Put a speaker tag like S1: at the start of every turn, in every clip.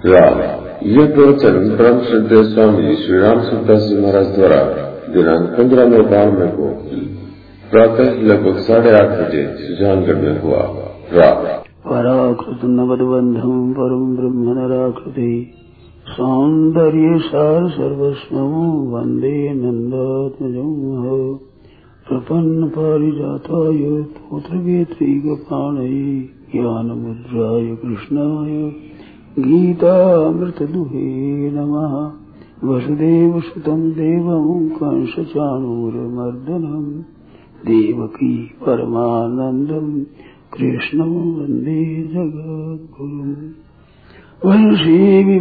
S1: राम यह प्रवचन परम श्रद्धेय स्वामी श्री राम सुखदास जी महाराज द्वारा दिनांक 15 नवंबर को प्रातः लगभग 8:30 बजे सुजानगढ़ में हुआ। राम
S2: पराकृत नवदबंधम परम ब्रह्म नराकृति सौंदर्य सार सर्वस्वं वंदे नंदात्मजं प्रपन्न पारिजाताय पुत्रवेत्रीगपाणये ज्ञानमुद्राय कृष्णाय गीतामृतदुहे नमः। वसुदेवसुतं देवं कंसचाणूरमर्दनं देवकी परमानन्दं कृष्णं वन्दे जगद्गुरुम्। वंशी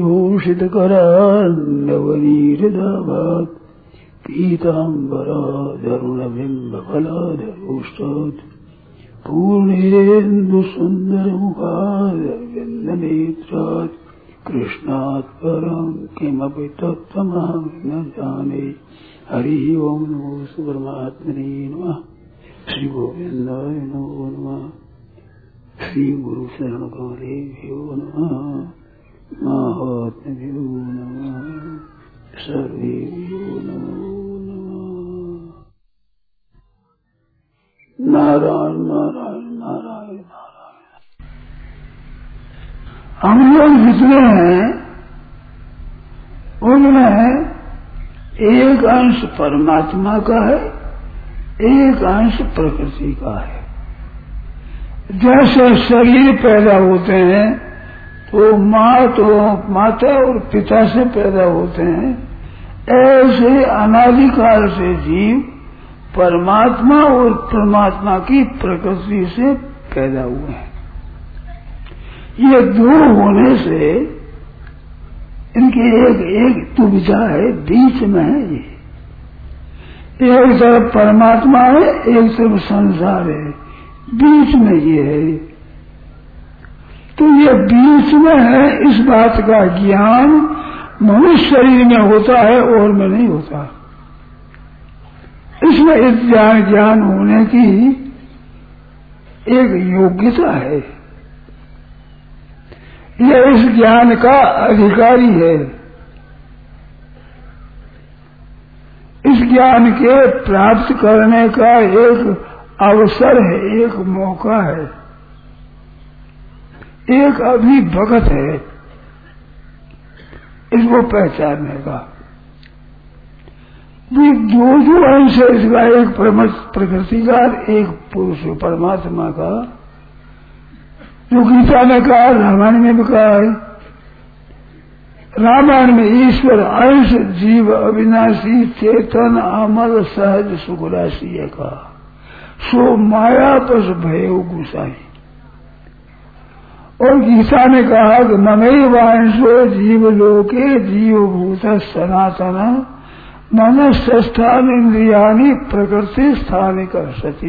S2: विभूषितकरान्नवनीरदाभात् पीताम्बरादरुणबिम्बफलाधरोष्टात् पूर्णेन्दुसुन्दरमुखादरविन्दनेत्रात् कृष्णात् परं किमपि तत्त्वमहं न जाने। हरि ओं नमो परमात्मने नमः। श्री गोविन्दाय नमो नमः। श्री गुरु शरण कमलेभ्यो नमः। महात्म्यो नमः। सर्वेभ्यो नमो नमः। नारायण नारायण नारायण नारायण। हम लोग जितने हैं उनमें एक अंश परमात्मा का है, एक अंश प्रकृति का है। जैसे शरीर पैदा होते हैं तो माता और पिता से पैदा होते हैं, ऐसे अनादिकाल से जीव परमात्मा और परमात्मा की प्रकृति से पैदा हुए हैं। ये दो होने से इनकी एक दुविधा है, बीच में है। ये एक तरफ परमात्मा है, एक तरफ संसार है, बीच में ये है। तो ये बीच में है, इस बात का ज्ञान मनुष्य शरीर में होता है और में नहीं होता। इसमें इस ज्ञान होने की एक योग्यता है। यह इस ज्ञान का अधिकारी है। इस ज्ञान के प्राप्त करने का एक अवसर है, एक मौका है, एक अभिभगत है इसको पहचानने का। भी दो अंश है इसका, एक प्रकृति का, एक पुरुष परमात्मा का, जो गीता ने कहा, रामायण में भी कहा है। रामायण में ईश्वर अंश जीव अविनाशी चेतन अमर सहज सुखराशि है कहा, सो माया पस भयो गुसाई। और गीता ने कहा कि ममई वांशो जीव लोके जीवभूत सनातन मनस्थान इंद्रियाणी प्रकृति स्थानिक सती।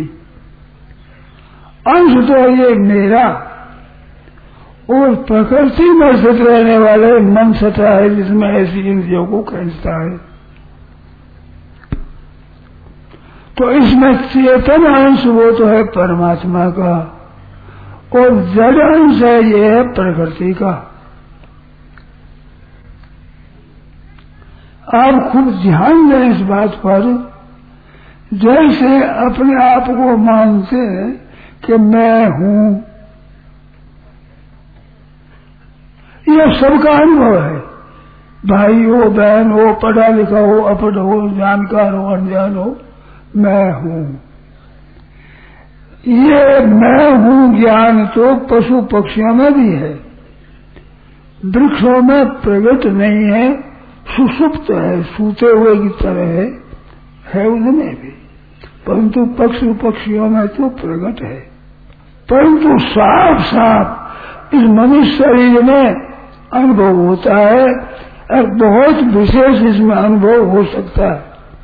S2: अंश तो ये मेरा और प्रकृति में स्थित रहने वाले मन सता है, जिसमें ऐसी इंद्रियों को खींचता है। तो इसमें चेतन अंश वो तो है परमात्मा का, और जड़ अंश है ये है प्रकृति का। आप खूब ध्यान दें इस बात पर। जैसे अपने आप को मानते हैं कि मैं हूं, यह सबका अनुभव है। भाई हो, बहन हो, पढ़ा लिखा हो, अपढ़ हो, जानकार हो, अनजान हो, मैं हूं। ये मैं हूं ज्ञान तो पशु पक्षियों में भी है, वृक्षों में प्रकट नहीं है, सुषुप्त है, सूते हुए की तरह है उनमें भी, परंतु पशु पक्षियों में तो प्रकट है। परंतु साफ साफ इस मनुष्य शरीर में अनुभव होता है, और बहुत विशेष इसमें अनुभव हो सकता है।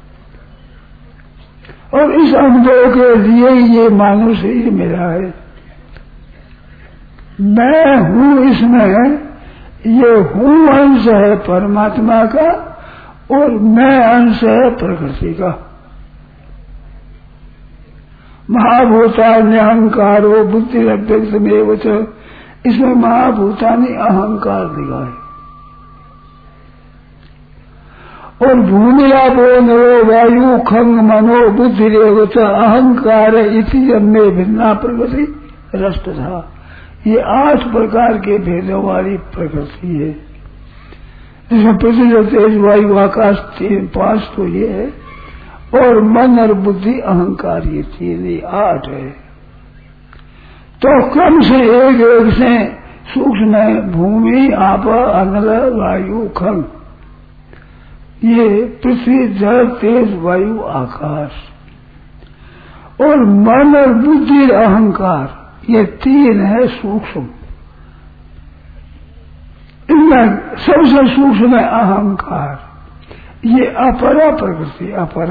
S2: और इस अनुभव के लिए ये मानव शरीर मिला है। मैं हूं इसमें ये हूं अंश है परमात्मा का, और मैं अंश है प्रकृति का। महाभूतानि अहंकारो बुद्धि अव्यक्तमेव च, इसमें महाभूतानि अहंकार दिखा है। और भूमि आपो नरो वायु खंग मनो बुद्धि रेवच अहंकार इति जन्मे भिन्ना प्रकृति रस्त था। ये 8 प्रकार के भेदों वाली प्रकृति है, जिसमें पृथ्वी तेज वायु आकाश 5 तो ये है, और मन और बुद्धि अहंकार ये 3 8 है। तो क्रम से एक एक से सूक्ष्म भूमि आप अनल वायु खंग, ये पृथ्वी जल तेज वायु आकाश, और मन और बुद्धि अहंकार ये 3 है सूक्ष्म। इनमें सबसे सूक्ष्म है अहंकार, ये अपरा प्रकृति,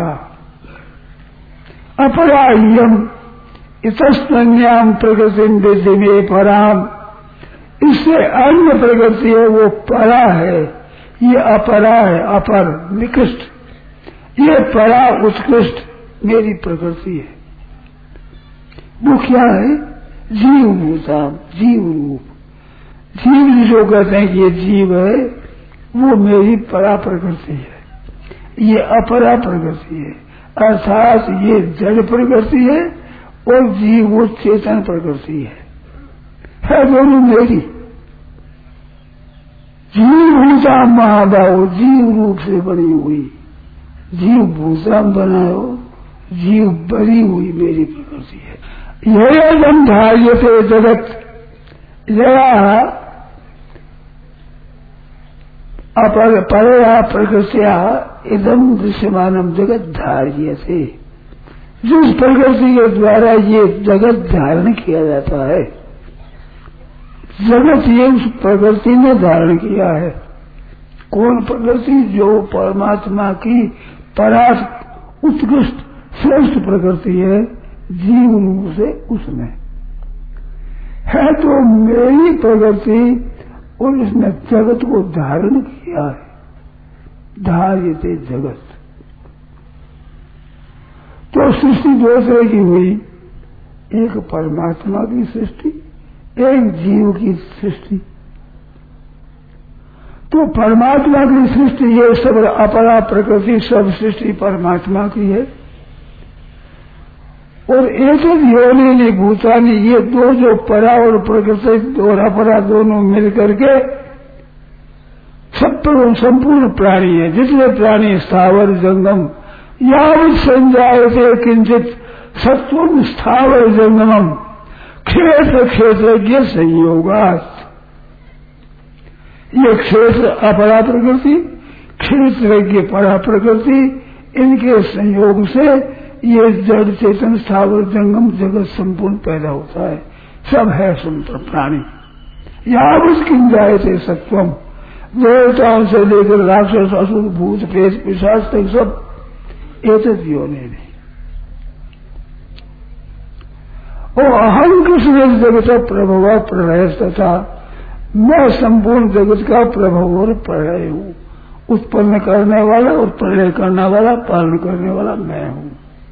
S2: अपरा यम इतस्तन्याम प्रकृति विधि में पराम, इससे अन्य प्रकृति है वो परा है, ये अपरा है, अपर निकृष्ट, ये परा उत्कृष्ट मेरी प्रकृति है। वो क्या है? जीव भूता, जीव रूप, जीव जिसको कहते हैं कि ये जीव है, वो मेरी परा प्रकृति है, ये अपरा प्रकृति है, अर्थात ये जड़ प्रकृति है और जीव वो चेतन प्रकृति है दोनों मेरी। जीव भूता महाभाव, जीव रूप से बनी हुई, जीव भूता बनाओ, जीव बनी हुई मेरी प्रकृति है। यह धार्यते जगत, यया परया प्रकृत्या इदम दृश्यमानम जगत धार्यते, जिस प्रकृति के द्वारा ये जगत धारण किया जाता है, जगत ये उस प्रकृति ने धारण किया है। कौन प्रकृति? जो परमात्मा की परार्थ उत्कृष्ट श्रेष्ठ प्रकृति है, जीव रूप से उसमें है, तो मेरी प्रकृति और इसने जगत को धारण किया है, धार्यते जगत। तो सृष्टि 2 तरह की हुई, एक परमात्मा की सृष्टि, एक जीव की सृष्टि। तो परमात्मा की सृष्टि ये सब अपरा प्रकृति, सब सृष्टि परमात्मा की है, और एक योनि भूतानी, ये 2 जो परा और प्रकृति और अपरा दोनों मिलकर के सब संपूर्ण प्राणी है। जितने प्राणी स्थावर जंगम यावत संजायते किंचित सत्वम स्थावर जंगमम क्षेत्र क्षेत्रज्ञ संयोगात्, ये क्षेत्र अपरा प्रकृति, क्षेत्रज्ञ परा प्रकृति, इनके संयोग से ये जड़ चेतन स्थावर जंगम जगत संपूर्ण पैदा होता है। सब है सुंदर प्राणी। यावत किंजायते सत्वम, देवताओं से लेकर राक्षस असुर भूत प्रेत पिशाच तक सब एतद योनि नहीं। और अहम कृष्ण जगत प्रभव प्रलय तथा, मैं संपूर्ण जगत का प्रभव और प्रलय हूँ, उत्पन्न करने वाला और प्रलय करने वाला, पालन करने वाला मैं हूँ।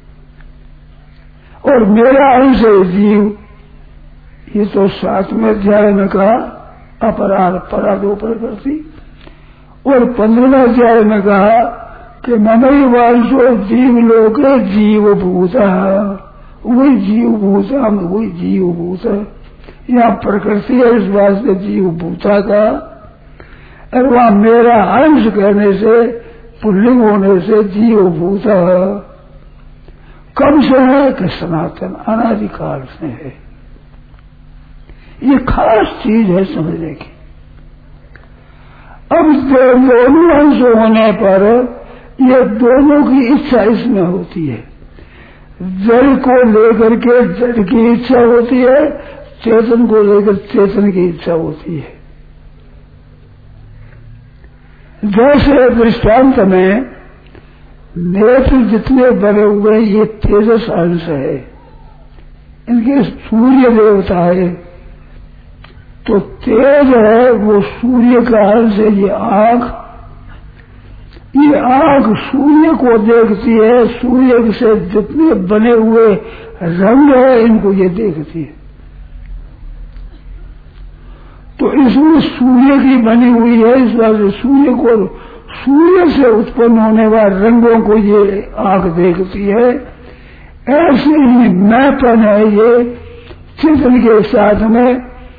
S2: और मेरा अंश है जीव, ये तो 7वें अध्याय में कहा अपराध परा 2 प्रकृति, और 15वें अध्याय में कहा कि ममई वांशो जीव लोक जीव भूता, वही जीव भूता में वही जीव भूत है। यहाँ प्रकृति है इस वास्ते जीव भूता का, और वहाँ मेरा अंश कहने से पुल्लिंग होने से जीव भूता कब से है कि सनातन अनादिकाल से है। ये खास चीज है समझने की। अब दोनों अंश होने पर ये दोनों की इच्छा इसमें होती है। जड़ को लेकर के जड़ की इच्छा होती है, चेतन को लेकर चेतन की इच्छा होती है। जैसे दृष्टांत में नेत्र जितने बने हुए ये तेजस अंश है, इनके सूर्य देवता है, तो तेज है वो सूर्य का अंश है। ये आंख सूर्य को देखती है, सूर्य से जितने बने हुए रंग है इनको ये देखती है। तो इसमें सूर्य की बनी हुई है, इस बात से सूर्य को सूर्य से उत्पन्न होने वाले रंगों को ये आंख देखती है, ऐसे ही मैंपन है ये चेतन के साथ में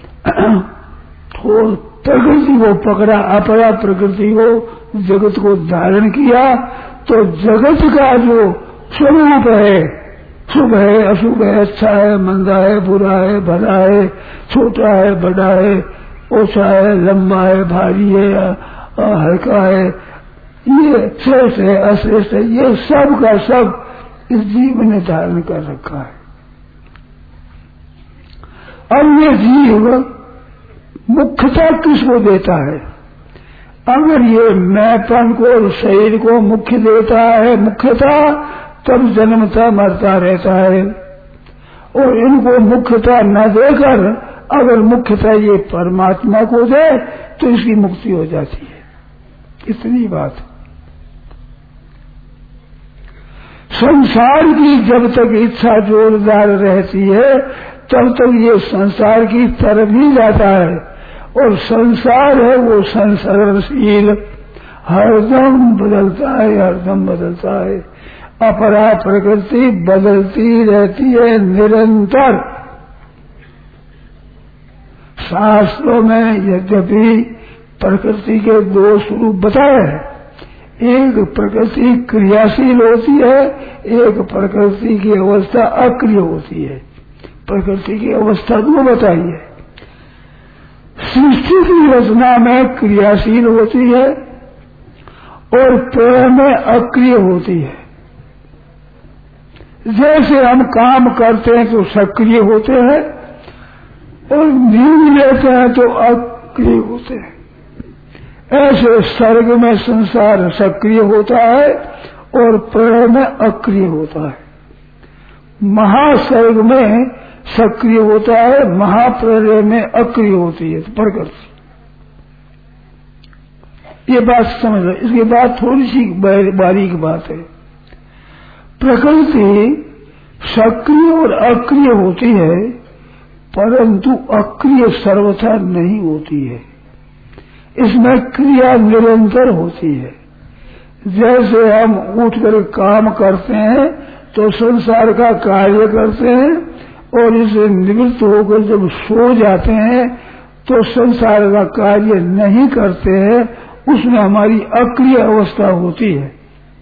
S2: तो प्रकृति को पकड़ा, अपरा प्रकृति को, जगत को धारण किया, तो जगत का जो स्वरूप है, शुभ है अशुभ है, अच्छा है मंदा है, बुरा है भला है, छोटा है बड़ा है, ओछा है लंबा है, भारी है हल्का है, ये श्रेष्ठ है अश्रेष्ठ है, ये सब का सब इस जीव ने धारण कर रखा है। अब ये जीव मुख्यता किसको देता है? अगर ये मैंपन को और शरीर को मुख्य देता है मुख्यता, तब जन्मता मरता रहता है। और इनको मुख्यता न देकर अगर मुख्यता ये परमात्मा को दे तो इसकी मुक्ति हो जाती है। इतनी बात। संसार की जब तक इच्छा जोरदार रहती है तब तक ये संसार की तरफ ही जाता है, और संसार है वो संसरणशील, हरदम बदलता है, हरदम बदलता है। अपरा प्रकृति बदलती रहती है निरंतर। शास्त्रों में यद्यपि प्रकृति के दो स्वरूप बताए हैं, एक प्रकृति क्रियाशील होती है, एक प्रकृति की अवस्था अक्रिय होती है। प्रकृति की अवस्था दो बताई है। सृष्टि की रचना में क्रियाशील होती है और प्रलय में अक्रिय होती है। जैसे हम काम करते हैं तो सक्रिय होते हैं और नींद लेते हैं तो अक्रिय होते हैं। ऐसे सर्ग में संसार सक्रिय होता है और प्रलय में अक्रिय होता है। महासर्ग में सक्रिय होता है, महाप्रलय में अक्रिय होती है प्रकृति। ये बात समझ लो। इसके बाद थोड़ी सी बारीक बात है। प्रकृति सक्रिय और अक्रिय होती है, परंतु अक्रिय सर्वथा नहीं होती है। इसमें क्रिया निरंतर होती है। जैसे हम उठकर काम करते हैं तो संसार का कार्य करते हैं, और इसे निवृत्त होकर जब सो जाते हैं तो संसार का कार्य नहीं करते हैं, उसमें हमारी अक्रिय अवस्था होती है।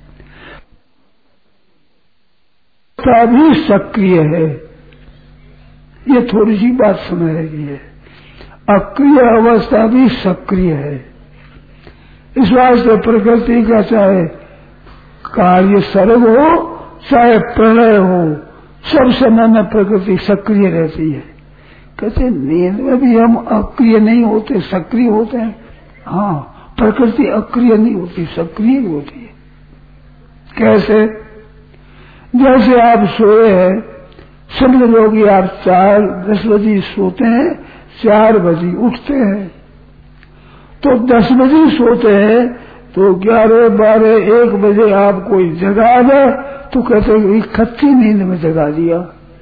S2: भी सक्रिय है, ये थोड़ी सी बात समझ रही है। अक्रिय अवस्था भी सक्रिय है। इस वास्ते प्रकृति का चाहे कार्य सर्ग हो चाहे प्रलय हो, सब समय में प्रकृति सक्रिय रहती है। कहते नींद में भी हम अक्रिय नहीं होते, सक्रिय होते हैं। हाँ, प्रकृति अक्रिय नहीं होती, सक्रिय होती है। कैसे? जैसे आप सोए हैं, समझ लो कि आप 10 बजे सोते हैं, 4 बजे उठते हैं, तो 10 बजे सोते हैं तो 11, 12, 1 बजे आप कोई जगा दे तो कहते हैं कच्ची नींद में जगा दिया।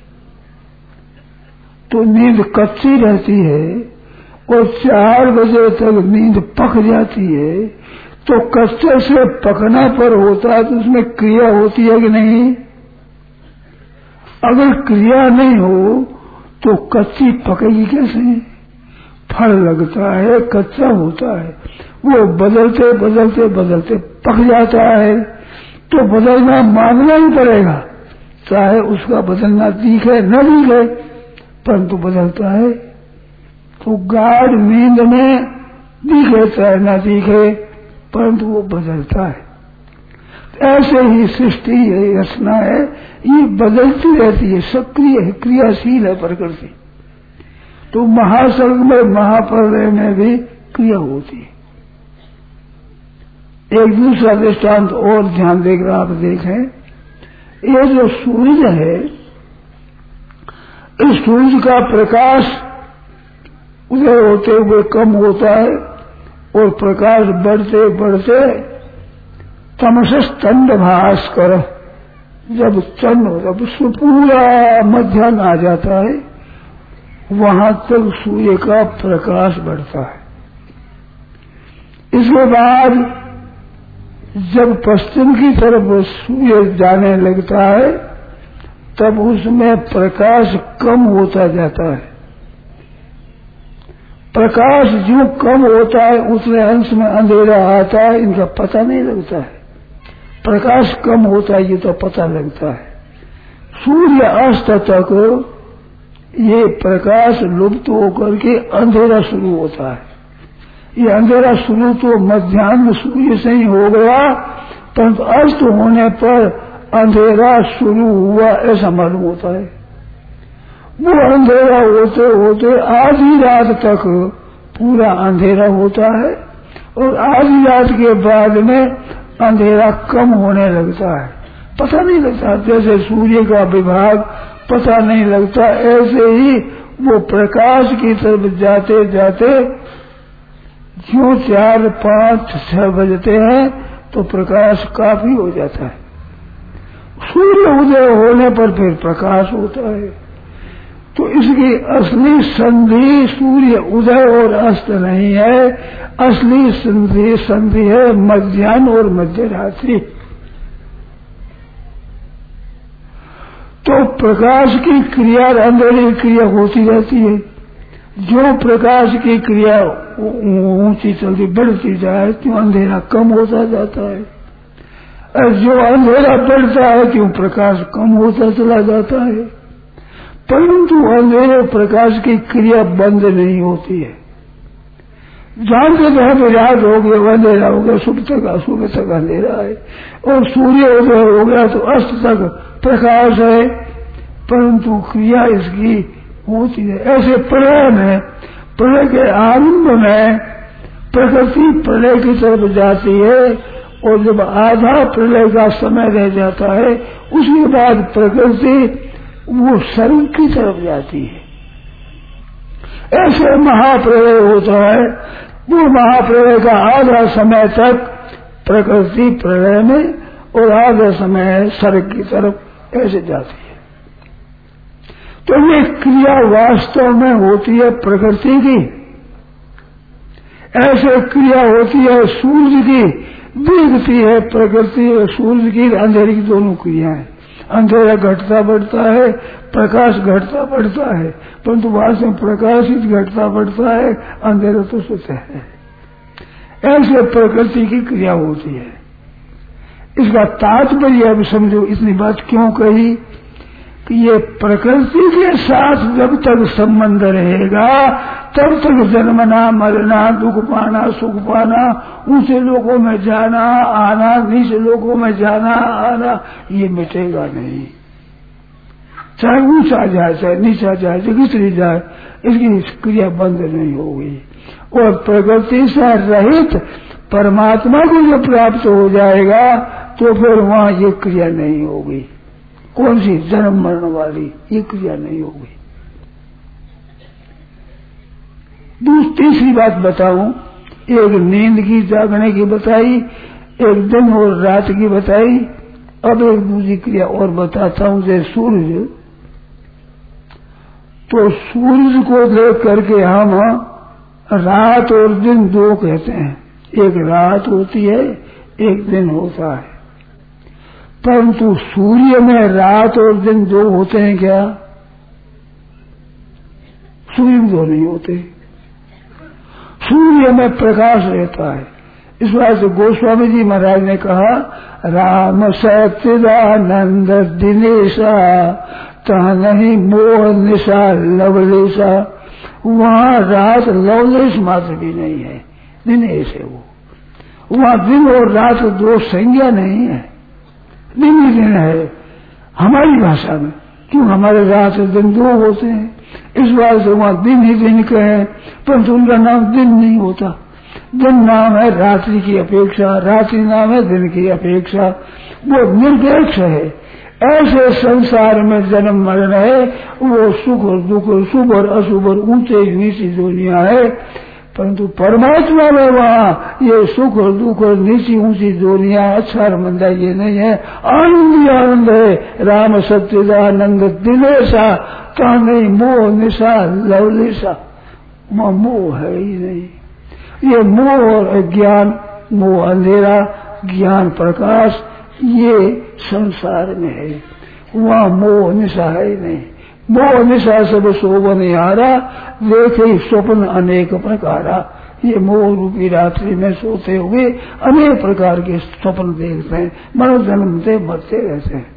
S2: तो नींद कच्ची रहती है और 4 बजे तक नींद पक जाती है, तो कच्चे से पकना पर होता है तो उसमें क्रिया होती है कि नहीं? अगर क्रिया नहीं हो तो कच्ची पकेगी कैसे? फल लगता है, कच्चा होता है, वो बदलते बदलते बदलते पक जाता है, तो बदलना मानना ही पड़ेगा, चाहे उसका बदलना दिखे न दिखे, परंतु बदलता है। तो गाढ़ नींद में दिखे चाहे न दिखे, परंतु वो बदलता है। ऐसे ही सृष्टि है, रचना है, ये बदलती रहती है, सक्रिय है, क्रियाशील है प्रकृति। तो महासर्ग में महाप्रलय में भी क्रिया होती है। एक दूसरा दृष्टांत और ध्यान देकर आप देखें, ये जो सूर्य है, इस सूर्य का प्रकाश उदय होते हुए कम होता है और प्रकाश बढ़ते बढ़ते तमसे चंड भास्कर, जब चंद्र जब पूरा मध्याह्न आ जाता है वहां तक सूर्य का प्रकाश बढ़ता है। इसके बाद जब पश्चिम की तरफ सूर्य जाने लगता है तब उसमें प्रकाश कम होता जाता है। प्रकाश जो कम होता है उतने अंश में अंधेरा आता है, इनका पता नहीं लगता है। प्रकाश कम होता है ये तो पता लगता है। सूर्य अस्त तक ये प्रकाश लुप्त होकर के अंधेरा शुरू होता है। ये अंधेरा शुरू तो मध्याह्न सूर्य से ही हो गया, परंतु अस्त होने पर अंधेरा शुरू हुआ ऐसा मालूम होता है। वो अंधेरा होते होते आधी रात तक पूरा अंधेरा होता है और आधी रात के बाद में अंधेरा कम होने लगता है। पता नहीं लगता, जैसे सूर्य का विभाग पता नहीं लगता, ऐसे ही वो प्रकाश की तरफ जाते जाते जो 4, 5, 6 बजते हैं तो प्रकाश काफी हो जाता है। सूर्य उदय होने पर फिर प्रकाश होता है। तो इसकी असली संधि सूर्य उदय और अस्त नहीं है, असली संधि है मध्याह्न और मध्य रात्रि। तो प्रकाश की क्रिया अंधेरे की क्रिया होती रहती है। जो प्रकाश की क्रिया ऊंची चलती बढ़ती जाए क्यों अंधेरा कम होता जाता है, और जो अंधेरा बढ़ता है क्यों प्रकाश कम होता चला जाता है। परंतु अंधेरे प्रकाश की क्रिया बंद नहीं होती है। जानते तो है रात हो गया अंधेरा हो गया, सुबह तक अंधेरा है, और सूर्य उदय हो गया तो अस्त तक प्रकाश है, परंतु क्रिया इसकी होती है। ऐसे प्रलय में, प्रलय के आरंभ में प्रकृति प्रलय की तरफ जाती है, और जब आधा प्रलय का समय रह जाता है उसके बाद प्रकृति वो सर्व की तरफ जाती है। ऐसे महाप्रलय होता है। वो महाप्रलय का आधा समय तक प्रकृति प्रलय में और आधा समय सर्ग की तरफ ऐसे जाती है। तो ये क्रिया वास्तव में होती है प्रकृति की। ऐसे क्रिया होती है सूर्य की, दिखती है प्रकृति और सूर्य की अंधेरे की दोनों क्रियाएं। अंधेरा घटता बढ़ता है, प्रकाश घटता बढ़ता है, परंतु वास्तव में प्रकाश ही घटता बढ़ता है, अंधेरा तो स्वतः है। ऐसे प्रकृति की क्रिया होती है। इसका तात्पर्य अब समझो, इतनी बात क्यों कही कि ये प्रकृति के साथ जब तक संबंध रहेगा तब तक जन्मना, मरना, दुख पाना, सुख पाना, ऊंचे लोगों में जाना आना, नीचे लोगों में जाना आना, ये मिटेगा नहीं। चाहे ऊंचा जाए चाहे नीचा जाए, कितनी जाए, इसकी क्रिया बंद नहीं होगी। और प्रकृति से रहित परमात्मा को जो प्राप्त हो जाएगा तो फिर वहां ये क्रिया नहीं होगी। कौन सी? जन्म मरण वाली ये क्रिया नहीं होगी। तीसरी बात बताऊं, एक नींद की जागने की बताई, एक दिन और रात की बताई। अब एक दूसरी क्रिया और बताता हूं, जैसे सूर्य। तो सूर्य को देख करके हम रात और दिन दो कहते हैं। एक रात होती है, एक दिन होता है, परंतु सूर्य में रात और दिन दो होते हैं क्या? सूर्य में दो नहीं होते। सूर्य में प्रकाश रहता है। इस बात से गोस्वामी जी महाराज ने कहा, राम सच्चिदानंद दिनेशा तह नहीं मोह निशा लवलेशा। वहां रात लवलेश मात्र भी नहीं है, दिनेश है वो। वहां दिन और रात दो संज्ञा नहीं है, दिन ही दिन है हमारी भाषा में। क्यों? हमारे रात दिन दो होते हैं, इस बात से वहां दिन ही दिन कहे, परंतु उनका नाम दिन नहीं होता। दिन नाम है रात्रि की अपेक्षा, रात्रि नाम है दिन की अपेक्षा, वो निरपेक्ष है। ऐसे संसार में जन्म मरण है, वो सुख और दुख, शुभ और अशुभ और ऊंचे नीची दुनिया है, परंतु परमात्मा में वहां ये सुख और दुख और नीची ऊंची दुनिया, अच्छा और मंदा ये नहीं है। आनंद ही आनंद है। राम सच्चिदानंद दिनेशा कहा नहीं मोह निशा लवलेशा। मोह है ही नहीं। ये मोह और अज्ञान, मोह अंधेरा, ज्ञान प्रकाश ये संसार में है, वहाँ मोह निशा है नहीं। मोह निशा सब शोभन यारा, देखे स्वप्न अनेक प्रकारा। ये मोह रूपी रात्रि में सोते हुए अनेक प्रकार के स्वप्न देखते हैं, मनो जन्मते मरते रहते हैं।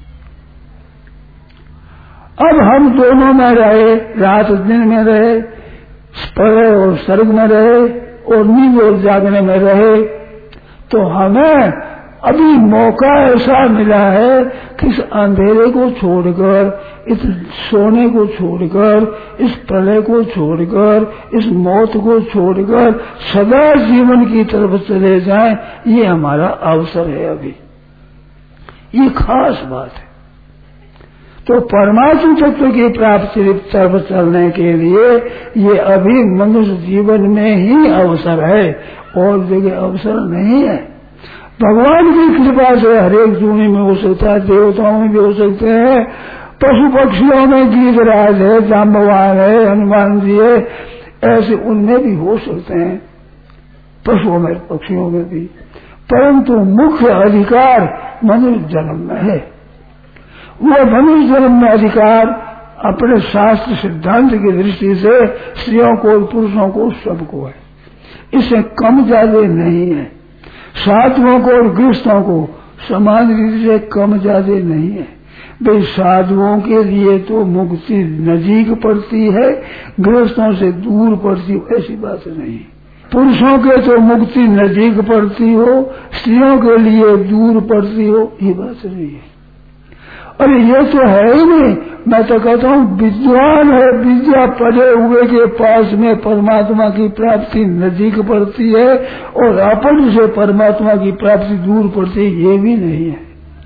S2: अब हम दोनों में रहे, रात दिन में रहे, प्रलय और सर्ग में रहे और नींद और जागने में रहे, तो हमें अभी मौका ऐसा मिला है कि इस अंधेरे को छोड़कर, इस सोने को छोड़कर, इस प्रलय को छोड़कर, इस मौत को छोड़कर सदा जीवन की तरफ चले जाएं, ये हमारा अवसर है। अभी ये खास बात है। तो परमात्मा तत्व की प्राप्ति तरफ चलने के लिए ये अभी मनुष्य जीवन में ही अवसर है, और जगह अवसर नहीं है। भगवान की कृपा से हरेक जूनी में हो सकता है, देवताओं में भी हो सकते हैं, पशु पक्षियों में गीतराज है, जाम्बवान है, हनुमान जी है, ऐसे उनमें भी हो सकते हैं, पशुओं में पक्षियों में भी। परंतु मुख्य अधिकार मनुष्य जन्म में है। वो मनुष्य जन्म में अधिकार अपने शास्त्र सिद्धांत की दृष्टि से स्त्रियों को, पुरुषों को, सबको है। इससे कम ज्यादा नहीं है। साधुओं को और गृहस्थों को समान रीति से कम ज्यादा नहीं है। भाई साधुओं के लिए तो मुक्ति नजीक पड़ती है, गृहस्थों से दूर पड़ती हो, ऐसी बात नहीं। पुरुषों के तो मुक्ति नजीक पड़ती हो, स्त्रियों के लिए दूर पड़ती हो, ये बात नहीं है। अरे ये तो है ही नहीं। मैं तो कहता हूँ विद्वान है, विद्या पढ़े हुए के पास में परमात्मा की प्राप्ति नजीक पड़ती है, और अपन से परमात्मा की प्राप्ति दूर पड़ती है, ये भी नहीं है।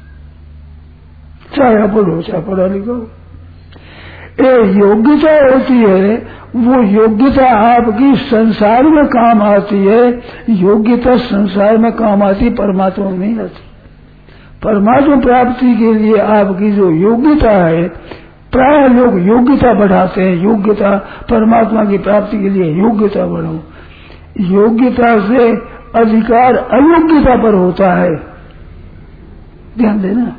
S2: चाहे अपन हो चाहे पढ़ा लिखा हो, एक योग्यता होती है, वो योग्यता आपकी संसार में काम आती है। योग्यता संसार में काम आती, परमात्मा में नहीं आती। परमात्मा प्राप्ति के लिए आपकी जो योग्यता है, प्राय लोग योग्यता बढ़ाते हैं, योग्यता परमात्मा की प्राप्ति के लिए योग्यता बढ़ाओ। योग्यता से अधिकार अयोग्यता पर होता है, ध्यान देना।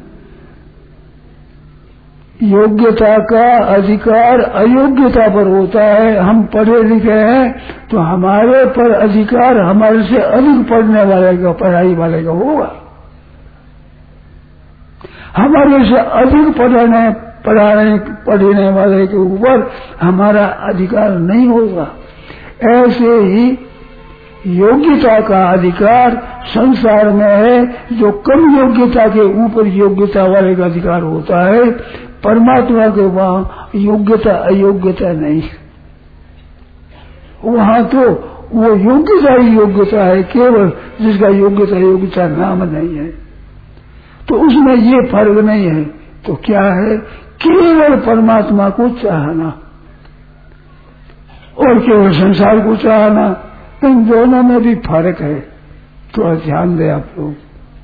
S2: योग्यता का अधिकार अयोग्यता पर होता है। हम पढ़े लिखे हैं तो हमारे पर अधिकार हमारे से अधिक पढ़ने वाले का, पढ़ाई वाले का होगा। हमारे से अधिक पढ़ने वाले के ऊपर हमारा अधिकार नहीं होगा। ऐसे ही योग्यता का अधिकार संसार में है, जो कम योग्यता के ऊपर योग्यता वाले का अधिकार होता है। परमात्मा के वहाँ योग्यता अयोग्यता नहीं, वहाँ तो वो योग्यता ही योग्यता है, केवल जिसका योग्यता योग्यता नाम नहीं है। तो उसमें ये फर्क नहीं है। तो क्या है? केवल परमात्मा को चाहना और केवल संसार को चाहना, इन दोनों में भी फर्क है। थोड़ा ध्यान दें आप लोग।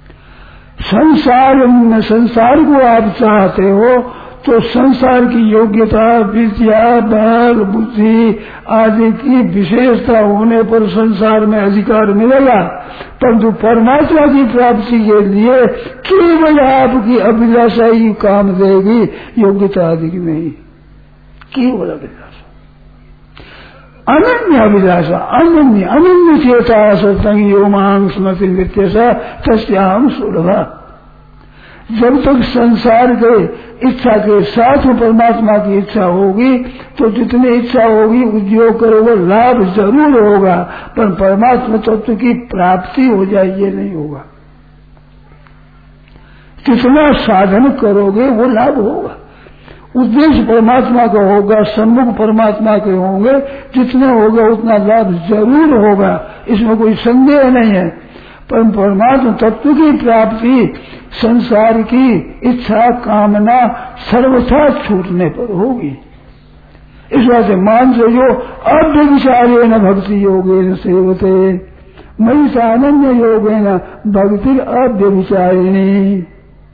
S2: संसार को आप चाहते हो तो संसार की योग्यता, विद्या, बल, बुद्धि आदि की विशेषता होने पर संसार में अधिकार मिलेगा, परंतु परमात्मा की प्राप्ति के लिए केवल आपकी अभिलाषा ही काम देगी, योग्यता आदि की नहीं। केवल अभिलाषा, अनन्य अभिलाषा, अनन्य चेता सत्संग यो मांग स्मृति नित्यसा तस्याहं सुलभा। जब तक संसार के इच्छा के साथ परमात्मा की इच्छा होगी तो जितनी इच्छा होगी उद्योग करोगे, लाभ जरूर होगा, पर परमात्मा तत्व की प्राप्ति हो जाए ये नहीं होगा। जितना साधन करोगे वो लाभ होगा, उद्देश्य परमात्मा का होगा, सम्मुख परमात्मा के होंगे, जितना होगा उतना लाभ जरूर होगा, इसमें कोई संदेह नहीं है। पर परमात्मा तत्व की प्राप्ति संसार की इच्छा कामना सर्वथा छूटने पर होगी। इस बात से मान से जो अव्यभिचारे न भक्ति योगेन सेवते मयि सानन्य योगेन भक्ति अव्यभिचारिणी।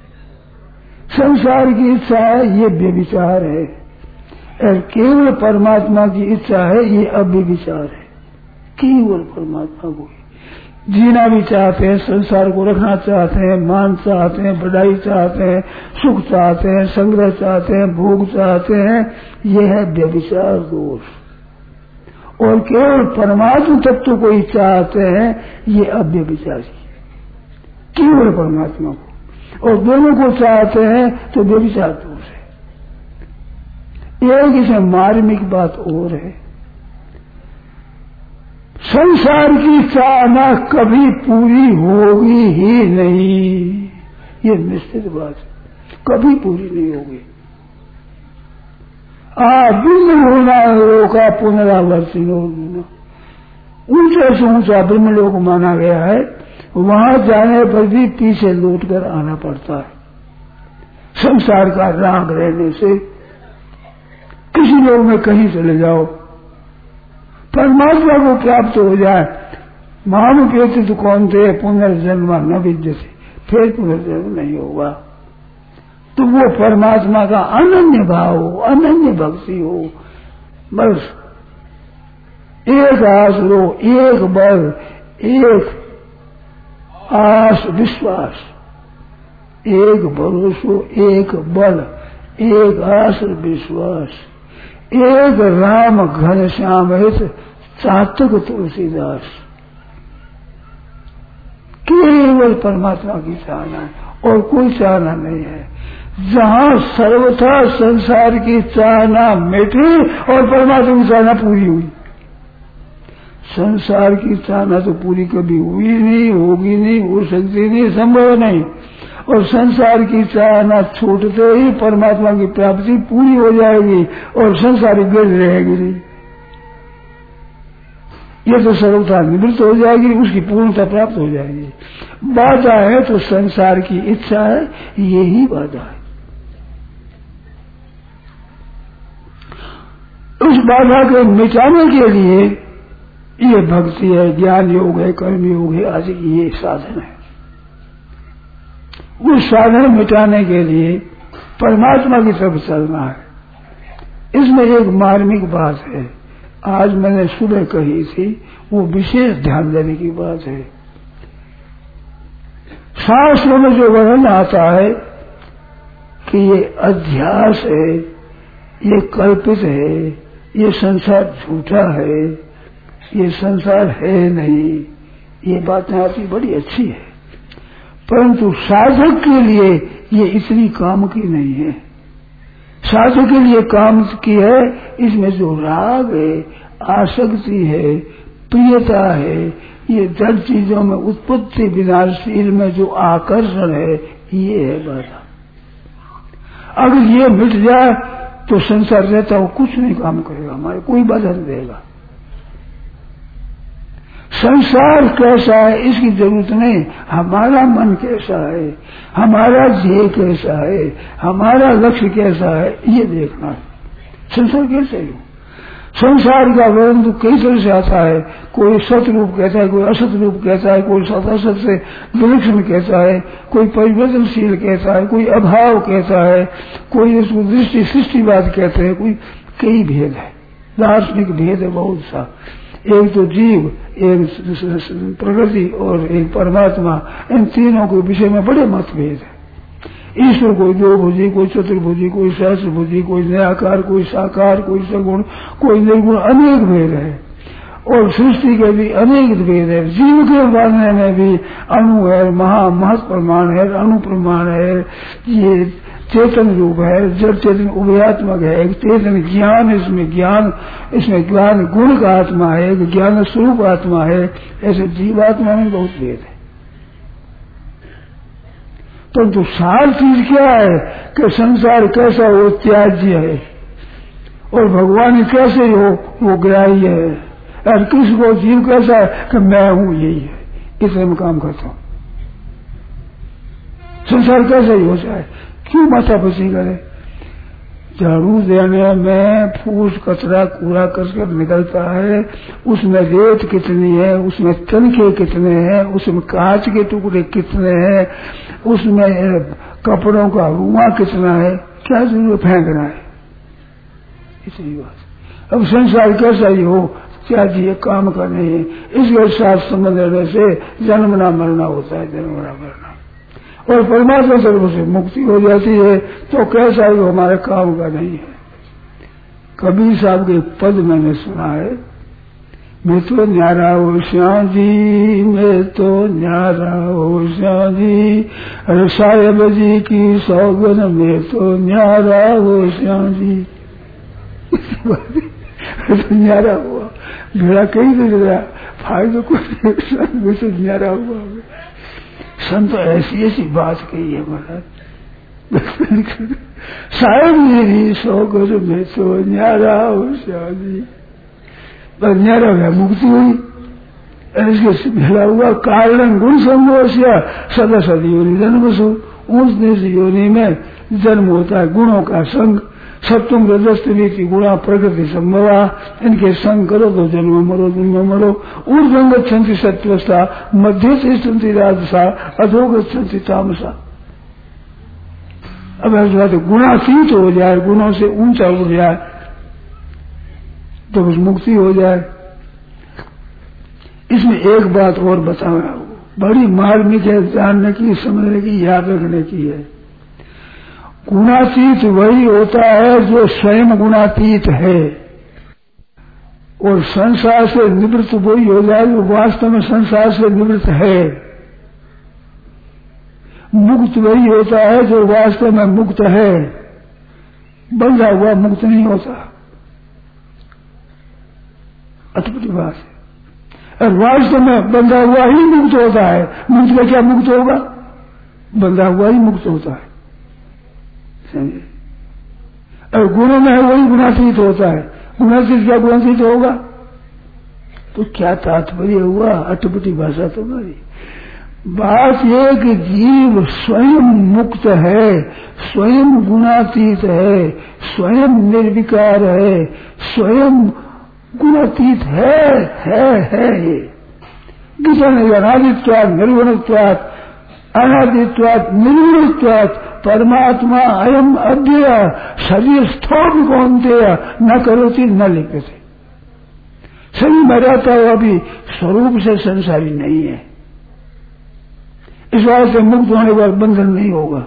S2: संसार की इच्छा है ये व्यभिचार है, और केवल परमात्मा की इच्छा है ये अव्यभिचार है। केवल परमात्मा को जीना भी चाहते हैं, संसार को रखना चाहते हैं, मान चाहते हैं, बढ़ाई चाहते हैं, सुख चाहते हैं, संग्रह चाहते हैं, भोग चाहते हैं, यह है व्यभिचार दोष। और केवल परमात्मा तत्व को ही चाहते हैं, ये अव्यभिचारी, केवल परमात्मा को, और दोनों को चाहते हैं तो व्यभिचार दोष है। एक इसमें मार्मिक बात और है, संसार की चाहना कभी पूरी होगी ही नहीं, ये निश्चित बात है, कभी पूरी नहीं होगी। ब्रह्म होना रोका पुनरावर्तिनो, ऊंचे से ऊंचा ब्रह्मलोक माना गया है, वहां जाने पर भी पीछे लौटकर आना पड़ता है। संसार का राग रहने से किसी लोग में कहीं चले जाओ, परमात्मा को प्राप्त हो जाए, मानो कहते तो कौन थे पुनर्जन्म न विद्यते, फिर पुनर्जन्म नहीं होगा। तो वो परमात्मा का अनन्य भाव हो, अनन्य भक्ति हो, बस एक आसरो, एक बल, एक आस विश्वास, एक भरोसो, एक बल, एक आस विश्वास, एक राम घन श्याम हित चातक तुलसीदास, केवल परमात्मा की चाहना है और कोई चाहना नहीं है। जहां सर्वथा संसार की चाहना मिटी और परमात्मा की चाहना पूरी हुई। संसार की चाहना तो पूरी कभी हुई नहीं, होगी नहीं, हो सकती नहीं, संभव नहीं। और संसार की चाहना छूटते ही परमात्मा की प्राप्ति पूरी हो जाएगी और संसारी गिर रहेगी नहीं। ये तो सर्वथा निवृत्त हो जाएगी, उसकी पूर्णता प्राप्त हो जाएगी। बाधा है तो संसार की इच्छा है, यही बाधा है। उस बाधा को मिटाने के लिए ये भक्ति है, ज्ञान योग है, कर्म योग है, आदि ये साधन है। उस साधन मिटाने के लिए परमात्मा की तरफ चलना है। इसमें एक मार्मिक बात है, आज मैंने सुबह कही थी, वो विशेष ध्यान देने की बात है। शास्त्रों में जो वर्णन आता है कि ये अध्यास है, ये कल्पित है, ये संसार झूठा है, ये संसार है नहीं, ये बातें आपकी बड़ी अच्छी है, परंतु साधक के लिए ये इतनी काम की नहीं है। साधक के लिए काम की है, इसमें जो राग है, आसक्ति है, प्रियता है, ये जड़ चीजों में उत्पत्ति विनाशशील में जो आकर्षण है, ये है बाधा। अगर ये मिट जाए तो संसार रहता हो कुछ नहीं काम करेगा, हमारे कोई बाधा नहीं देगा। संसार कैसा है इसकी जरूरत नहीं, हमारा मन कैसा है, हमारा ध्येय कैसा है, हमारा लक्ष्य कैसा है, ये देखना है। संसार कैसे हो, संसार का वर्णन तो कई तरह से आता है। कोई सत रूप कहता है, कोई असत रूप कहता है, कोई सत असत से विलक्षण कहता है, कोई परिवर्तनशील कहता है, कोई अभाव कहता है, कोई इसको दृष्टि सृष्टिवाद कहते हैं, कोई कई भेद है, दार्शनिक भेद है बहुत सा। एक तो जीव, एक प्रकृति और एक परमात्मा, इन तीनों के विषय में बड़े मतभेद है। ईश्वर कोई दो भुजी, कोई चतुर्भुजी, कोई सहस्रभुजी, कोई निराकार, कोई साकार, कोई सगुण, कोई निर्गुण, अनेक भेद है। और सृष्टि के भी अनेक भेद है। जीव के मानने में भी अणु है, महत प्रमाण है, अणु प्रमाण है, ये चेतन रूप है, जड़ चेतन उभयात्मक है। एक चेतन ज्ञान, इसमें ज्ञान गुण का आत्मा है, एक ज्ञान स्वरूप आत्मा है। ऐसे जीवात्मा में बहुत भेद है। परंतु सार चीज क्या है कि संसार कैसा हो त्याज्य है और भगवान कैसे हो वो ग्राह्य है। और किसको जीव कैसा है कि मैं हूं, यही है, इसलिए मैं काम करता हूं। संसार कैसे ही हो जाए, क्यों माथापच्ची करे। झाड़ू देने में फूस कचरा कूड़ा कसकर निकलता है, उसमें रेत कितनी है, उसमें तनखे कितने हैं, उसमें कांच के टुकड़े कितने हैं, उसमें कपड़ों का रुआ कितना है, क्या जरूरत फेंकना है, इतनी बात। अब संसार कैसा ही हो क्या जी ये काम का नहीं है, इसके साथ संबंध रहने से जन्मना मरना होता है, जन्मना मरना। और परमात्मा सर्व से मुक्ति हो जाती है तो कैसा है वो हमारे काम का नहीं है। कबीर साहब के पद मैंने सुना है, मैं तो न्यारा हो श्याम जी, मैं तो न्यारा हो श्याम जी, अरे साहेब जी की सौगन में तो न्यारा हो श्याम जी। तो न्यारा हुआ, भेड़ा कहीं नहीं गया, फायदा कुछ तो न्यारा हुआ। संत ऐसी ऐसी बात कही है महाराज। साहेब मेरी सौगन में तो न्यारा हो श्याम जी, पर न्यारा गया, मुक्ति हुई। इसके भेड़ा हुआ कारण गुण संगोष्या सदा सदी योनि जन्म सु, ऊंच नीच योनि में जन्म होता है गुणों का संग। सप्तम रजस्त नीति गुणा प्रकृति संभवा, इनके संग करो तो जन्म मरो जन्म मरो। ऊर्ध्वं गच्छन्ति सत्वसा, मध्य तिष्ठन्ति राजसा, अधो गच्छन्ति तामसा। अब ऐसा बात गुणातीत हो जाए, गुणों से ऊंचा उठ जाए तो उस मुक्ति हो जाए। इसमें एक बात और बताऊंगा, बड़ी मार्मिक है, जानने की, समझने की, याद रखने की है। गुणातीत वही होता है जो स्वयं गुणातीत है, और संसार से निवृत्त वही हो जाए जो वास्तव में संसार से निवृत्त है। मुक्त वही होता है जो वास्तव में मुक्त है, बंधा हुआ मुक्त नहीं होता। अद्भुत बात है। और वास्तव में बंधा हुआ ही मुक्त होता है। मुक्त का क्या मुक्त होगा? बंधा हुआ ही मुक्त होता है, समझे? और गुणों में है वही गुणातीत होता है। गुणातीत क्या गुणातीत होगा? तो क्या तात्पर्य हुआ? अटपटी भाषा तुम्हारी। बात ये कि जीव स्वयं मुक्त है, स्वयं गुणातीत है, स्वयं निर्विकार है, स्वयं गुणातीत है ये। गीता ने अनादित्वात् निर्गुणत्वात्, अनादित्वात् निर्गुणत्वात् परमात्मा अयम अव्यय शरीर स्थोम कौन्तेय न करोति न लिखते। शरीर में रहता हुआ भी स्वरूप से संसारी नहीं है। इस बात से मुक्त होने का बंधन नहीं होगा।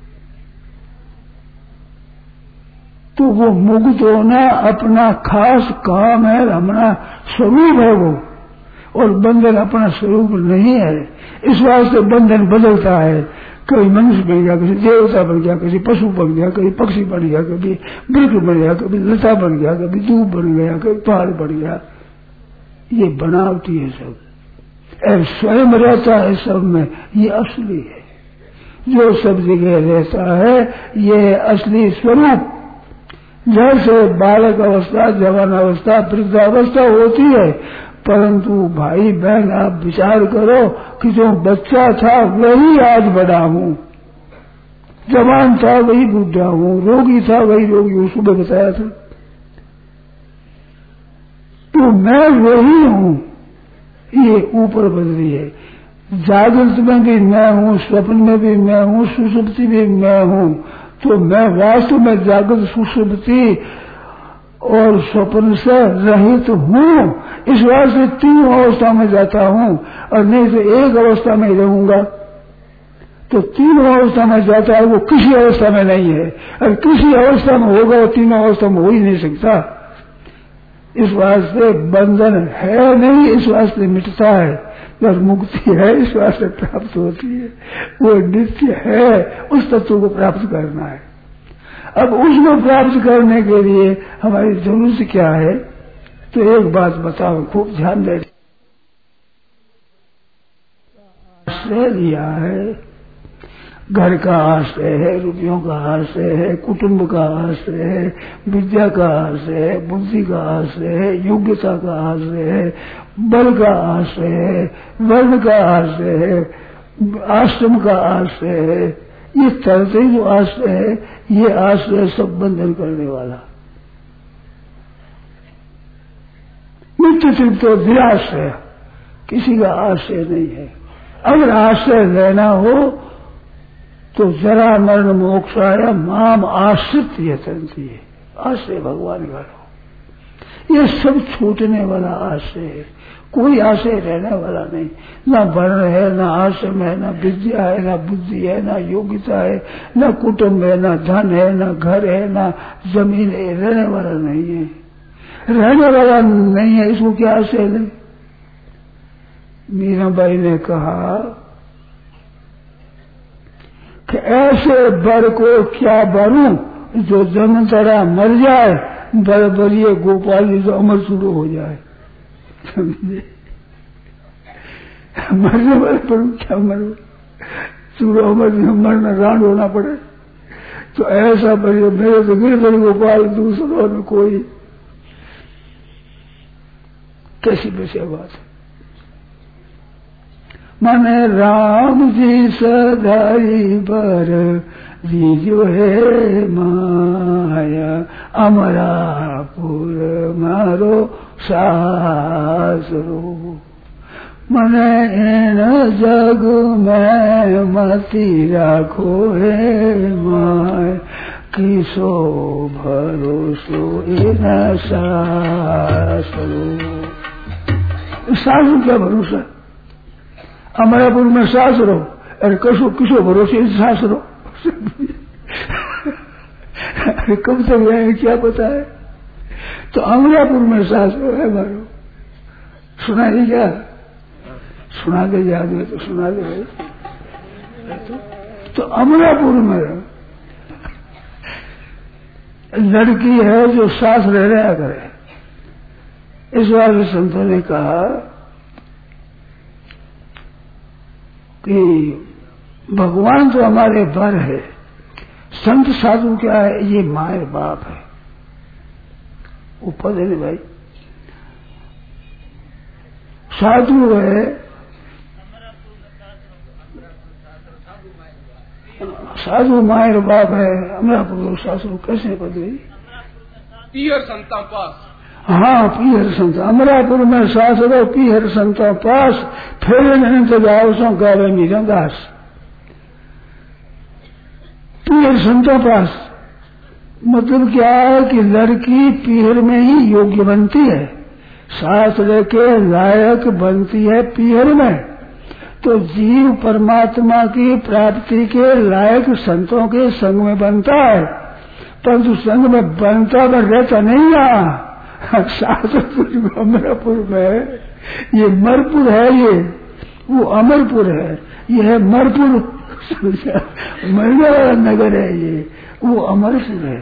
S2: तो वो मुक्त होना अपना खास काम है, अपना स्वरूप है वो, और बंधन अपना स्वरूप नहीं है। इस वास्ते बंधन बदलता है। कभी मनुष्य बन गया, कभी देवता बन गया, कभी पशु बन गया, कभी पक्षी बन गया, कभी वृक्ष बन गया, कभी लता बन गया, कभी धूप बन गया, कभी पहाड़ बन गया। ये बनावटी है सब, स्वयं रहता है सब में, ये असली है। जो सब जगह रहता है ये असली स्वरूप। जैसे बालक अवस्था, जवान अवस्था, वृद्धावस्था होती है, परंतु भाई बहन आप विचार करो कि जो बच्चा था वही आज बड़ा हूं, जवान था वही बुढ़ा हूं, रोगी था वही रोगी हूं, सुबह बताया था। तो मैं वही हूं, ये ऊपर बदली है। जागृत में भी मैं हूं, स्वप्न में भी मैं हूं, सुषुप्ति भी मैं हूं। तो मैं वास्तव में जागृत, सुषुप्ति और स्वप्न से रहित हूं। इस वास्ते तीनों अवस्था में जाता हूं, और नहीं तो एक अवस्था में रहूंगा। तो तीनों अवस्था में जाता है, वो किसी अवस्था में नहीं है। और किसी अवस्था में होगा वो तीनों अवस्था में हो ही नहीं सकता। इस वास्ते बंधन है नहीं, इस वास्ते मिटता है। और मुक्ति है, इस वास्ते प्राप्त होती है। वो नित्य है, उस तत्व को प्राप्त करना है। अब उसको प्राप्त करने के लिए हमारी जरूरत क्या है? तो एक बात बताओ, खूब ध्यान दे। आश्रय लिया है, घर का आश्रय है, रुपयों का आश्रय है, कुटुंब का आश्रय है, विद्या का आश्रय है, बुद्धि का आश्रय है, योग्यता का आश्रय है, बल का आश्रय है, वर्ण का आश्रय है, आश्रम का आश्रय है। ये तरह जो आश्रय है, ये आश्रय सब बंधन करने वाला। नित्य तृप्त और निराश्रय, किसी का आश्रय नहीं है। अगर आश्रय लेना हो तो जरा मरण मोक्षाय माम आश्रित यतन्ति है। आश्रय भगवान का लो। ये सब छूटने वाला आशय है, कोई आशय रहने वाला नहीं। ना वर्ण है, ना आश्रम है, ना विद्या है, ना बुद्धि है, ना योग्यता है, ना कुटुंब है, ना धन है, ना घर है, ना जमीन है, रहने वाला नहीं है। रहने वाला नहीं है, इसको क्या आशय ले। मीराबाई ने कहा कि ऐसे बर को क्या बरूं जो जन्म तरह मर जाए, बरिए गोपाल जी तो अमर शुरू हो जाए। मरने वाले पर क्या मरो, चूड़ो अमर मरना रांड होना पड़े, तो ऐसा बरिए मेरे तो गिरधर गोपाल, दूसरों में कोई कैसी वैसी बात है। मने राम जी सदाई बर जो है माया, अमरापुर मारो सासरो, मने इन जग में मती राखो है माय, किसो भरोसो इन सासरो। सासु क्या भरोसा, अमरापुर में सासरो, अरे किसो भरोसे सासरो। अरे कब तक गए क्या पता है। तो अमरापुर में सासरो है मारो, सुना नहीं क्या, सुना दे याद है तो सुना दे भाई। तो अमरापुर में लड़की है जो सास रह रहा करे। इस बार संतों ने कहा कि भगवान तो हमारे बर है, संत साधु क्या है, ये माए बाप है। वो पद है भाई, साधु है, साधु मायर बाप है, अमरापुर सासु कैसे पद गई,
S3: पीहर संता पास।
S2: हाँ पीहर संत, अमरापुर में सासरो पीहर संता पास, फिर नहीं तो जाओ सो गावे मीरा दास। पीहर संतों पास मतलब क्या है कि लड़की पीहर में ही योग्य बनती है, सास लेके लायक बनती है पीहर में। तो जीव परमात्मा की प्राप्ति के लायक संतों के संग में बनता है, परंतु संग में बनता पर रहता नहीं। यहाँ शास्त्रपुर अमरपुर में ये मरपुर है, ये वो अमरपुर है, ये है मरपुर, मरने वाला नगर है ये, वो अमरपुर है।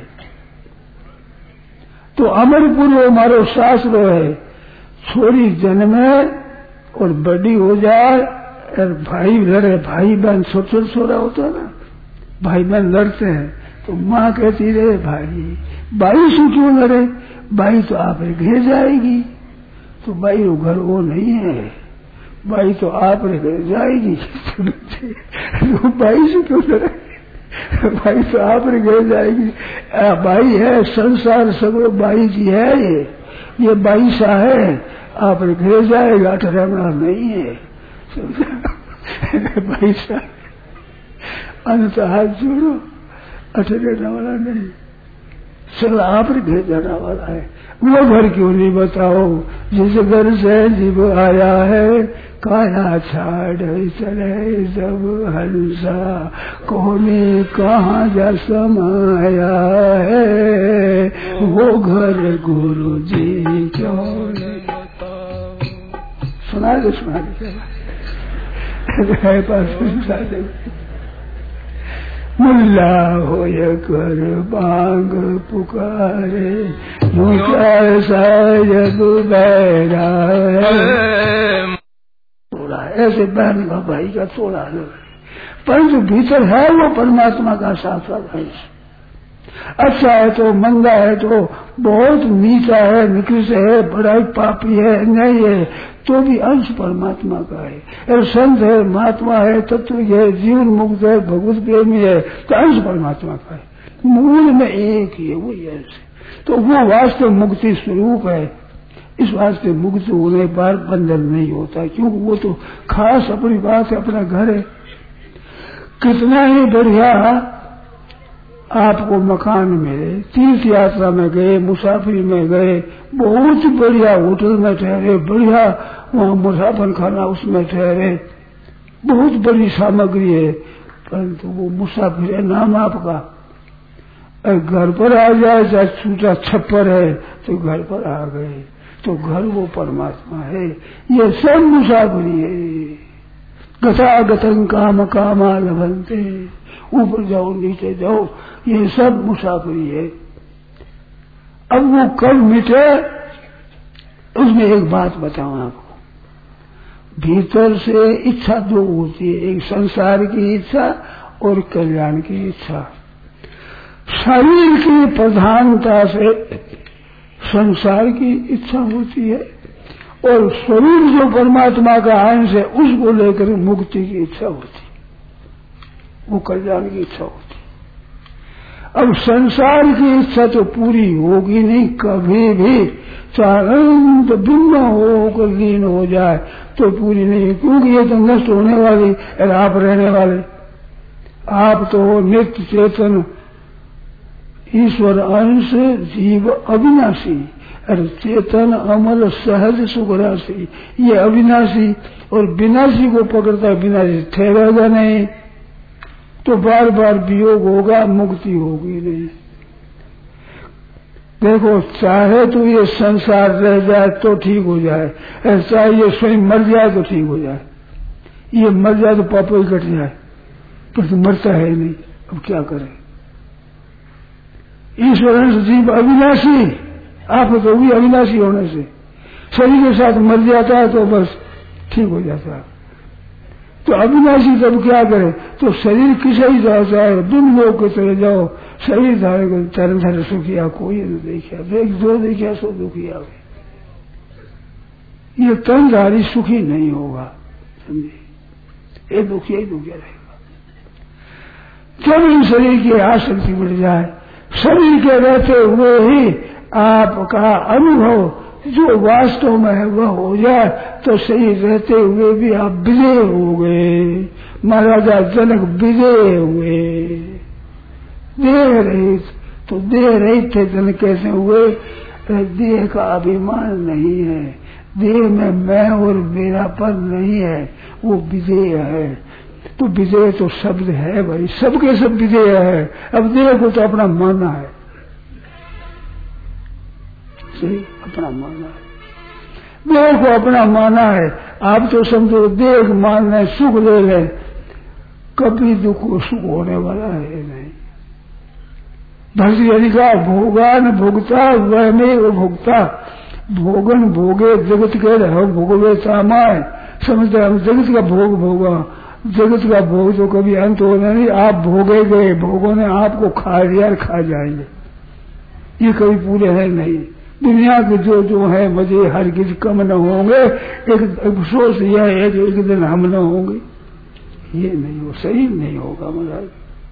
S2: तो अमरपुर वो हमारो शास्त्र है, छोरी जन्मे और बड़ी हो जाए और भाई लड़े, भाई बहन छोटा छोटा होता है ना, भाई बहन लड़ते हैं तो माँ कहती रहे भाई से क्यों लड़े, भाई तो आप घर जाएगी। तो भाई वो घर वो नहीं है, भाई तो आप घर जाएगी। तो भाई से क्यों लड़े, भाई तो आप घर जाएगी। भाई है संसार सगरो भाई जी है, ये भाई सा है, आप घर जाएगा, ठहरना नहीं है। भाई सा अंत हाथ जोड़ो, अठहरने वाला नहीं, सगला आप घर जाना वाला है। वो घर क्यों नहीं बताओ जिस घर से जीव आया है, काया छाड़ चले जब हंसा, कोने कहाँ जा समाया है, वो घर गुरु जी क्यों नहीं बताओ। सुना दे पास मुल्ला हो कर बांग पुकारे, जग बैरा तोड़ा, ऐसे बहन का भाई का तोड़ा है, परंतु भीतर है वो परमात्मा का साक्षात अंश। अच्छा है तो मंदा है तो बहुत नीचा है, निकृष्ट है, बड़ा पापी है, नहीं है, तो भी अंश परमात्मा का है। और संत है, महात्मा है, तत्व है, जीवन मुक्त है, भगवत प्रेमी है, तो अंश परमात्मा का है। मूल में एक ही है, वो अंश है। तो वो वास्तव मुक्ति स्वरूप है। इस वास्ते मुक्त होने पर बंधन नहीं होता, क्योंकि वो तो खास अपनी बात है, अपना घर है। कितना ही बढ़िया आपको मकान मिले, तीर्थ यात्रा में गए, मुसाफरी में गए, बहुत बढ़िया होटल में ठहरे, बढ़िया वहां मुसाफर खाना उसमें ठहरे, बहुत बड़ी सामग्री है, परंतु वो मुसाफिर है नाम आपका। घर पर आ जाए चाहे छूटा छप्पर है तो घर पर आ गए, तो घर वो परमात्मा है। ये सब मुसाफरी है। गतागतं काम कामा लभन्ते, ऊपर जाओ नीचे जाओ, ये सब मुसाफरी है। अब वो कब मिटे, उसमें एक बात बताऊं आपको। भीतर से इच्छा दो होती है, एक संसार की इच्छा और कल्याण की इच्छा। शरीर की प्रधानता से संसार की इच्छा होती है और शरीर जो परमात्मा का अंश है उसको लेकर मुक्ति की इच्छा होती है, वो कल्याण की इच्छा होती है। अब संसार की इच्छा तो पूरी होगी नहीं कभी भी, चाहे अनंत बिंब होकर लीन हो जाए तो पूरी नहीं, क्योंकि ये तो नष्ट होने वाली और आप रहने वाले। आप तो नित्य चेतन ईश्वर अंश जीव अविनाशी और चेतन अमल सहज सुख राशि, ये अविनाशी और विनाशी को पकड़ता है, विनाशी ठहरेगा नहीं तो बार बार वियोग होगा, मुक्ति होगी नहीं। देखो चाहे तो ये संसार रह जाए तो ठीक हो जाए, चाहे ये स्वयं मर जाए तो ठीक हो जाए। ये मर जाए तो पाप ही कट जाए, पर तो मरता है नहीं, अब क्या करें। ईश्वर जीव अविनाशी, आप तो भी अविनाशी होने से शरीर के साथ मर जाता है तो बस ठीक हो जाता है। तो अविनाशी तब क्या करे, तो शरीर किसे ही जाओ, चाहे बिन लोग के चले जाओ, शरीर धारे को तरह तरह सुखिया कोई नहीं देखिया, देख जो देखिया सो दुखिया। ये तनधारी सुखी नहीं होगा, समझे, ये दुखिया ही दुखिया रहेगा। जब इन शरीर की आसक्ति मिट जाए, शरीर के रहते हुए ही आपका अनुभव जो वास्तव में है वह हो जाए, तो शरीर रहते हुए भी आप विजय हो गए। महाराजा जनक विजय हुए, देह रहित, तो देह रहित थे जनक कैसे हुए, देह का अभिमान नहीं है, देह में मैं और मेरापन नहीं है, वो विजय है। तो विजय तो शब्द है भाई, सबके सब विजय है। अब देह को तो अपना मानना है, सही अपना मानना है, देह को अपना माना है। आप तो समझो देह मान लें, सुख ले लें, कभी दुख को सुख होने वाला है नहीं। भक्ति का भोगान भोगता वह में वो भोगता, भोगन भोगे जगत के रहो भोगवे सामाय, समझते हम जगत का भोग भोगा, जगत का भोग तो कभी अंत होना नहीं। आप भोगे गए, भोगों ने आपको खा लिया, खा जाएंगे, ये कभी पूरे है नहीं। दुनिया के जो जो है मजे हर किसी कम न होंगे, एक अफसोस यह है कि एक दिन हम न होंगे, ये नहीं हो, सही नहीं होगा महाराज।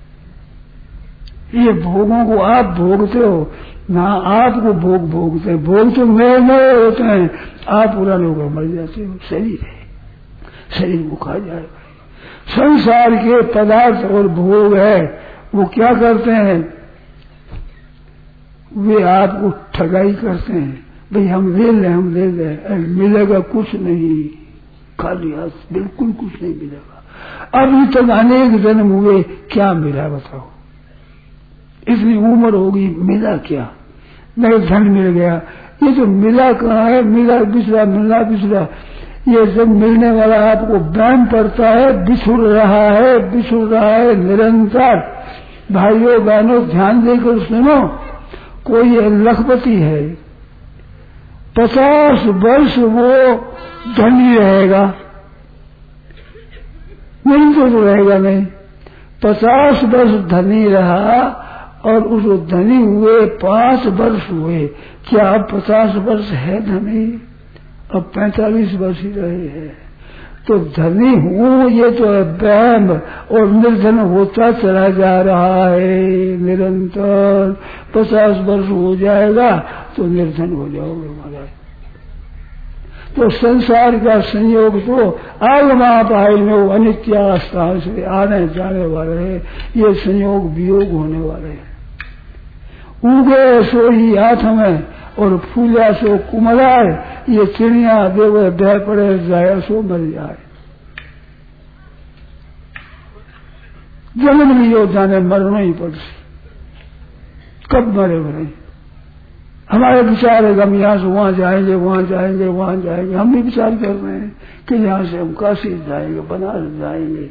S2: ये भोगों को आप भोगते हो ना, आपको भोग भोगते हैं, भोग तो नए नए होते हैं, आप पुराने होकर मर जाते हो। शरीर है, शरीर को खा जाएगा। संसार के पदार्थ और भोग है वो क्या करते हैं, वे आपको ठगाई करते हैं, भाई हम ले लें, हम ले लें, मिलेगा कुछ नहीं, खाली हाथ बिल्कुल कुछ नहीं मिलेगा। अभी तक अनेक जन्म हुए, क्या मिला बताओ, इतनी उम्र होगी, मिला क्या, नहीं धन मिल गया, ये जो मिला कहाँ है, मिला बिछड़ा, मिलना बिछड़ा, ये सब मिलने वाला आपको वहम पड़ता है, बिछुड़ रहा है, बिछुड़ रहा है निरंतर। भाइयों बहनों ध्यान देकर सुनो, कोई लखपति है, 50 वर्ष वो धनी रहेगा, नहीं तो रहेगा नहीं। 50 वर्ष धनी रहा और उस धनी हुए 5 वर्ष हुए, क्या अब 50 वर्ष है धनी, अब 45 वर्ष ही रहे हैं। तो धनी हूं ये तो वहम, और निर्धन होता चला जा रहा है निरंतर। 50 वर्ष हो जाएगा तो निर्धन हो जाओगे महाराज। तो संसार का संयोग तो आगमापाई में वो अनित्य स्थान से आने जाने वाले है, ये संयोग वियोग होने वाले हैं। उगे सो ही हाथ में और फूला सो कुमलाए, ये चिड़िया देवे बह पड़े जाए सो मर जाए। जन्म भी योद्धा ने मरना ही पड़े, कब मरे भरे। हमारे विचार है हम यहाँ से वहां जाएंगे, वहां जाएंगे, वहां जाएंगे। हम भी विचार कर रहे हैं कि यहाँ से हम काशी जाएंगे, बनारस जाएंगे,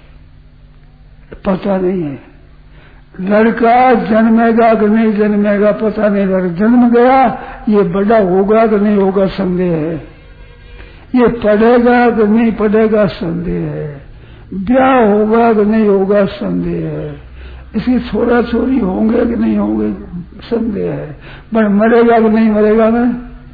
S2: पता नहीं है। लड़का जन्मेगा कि नहीं जन्मेगा पता नहीं। लड़का जन्म गया, ये बड़ा होगा कि नहीं होगा संदेह है। ये पढ़ेगा कि नहीं पढ़ेगा संदेह है। ब्याह होगा कि नहीं होगा संदेह है। इसकी छोरा छोरी होंगे कि नहीं होंगे संदेह है। पर मरेगा कि नहीं मरेगा ना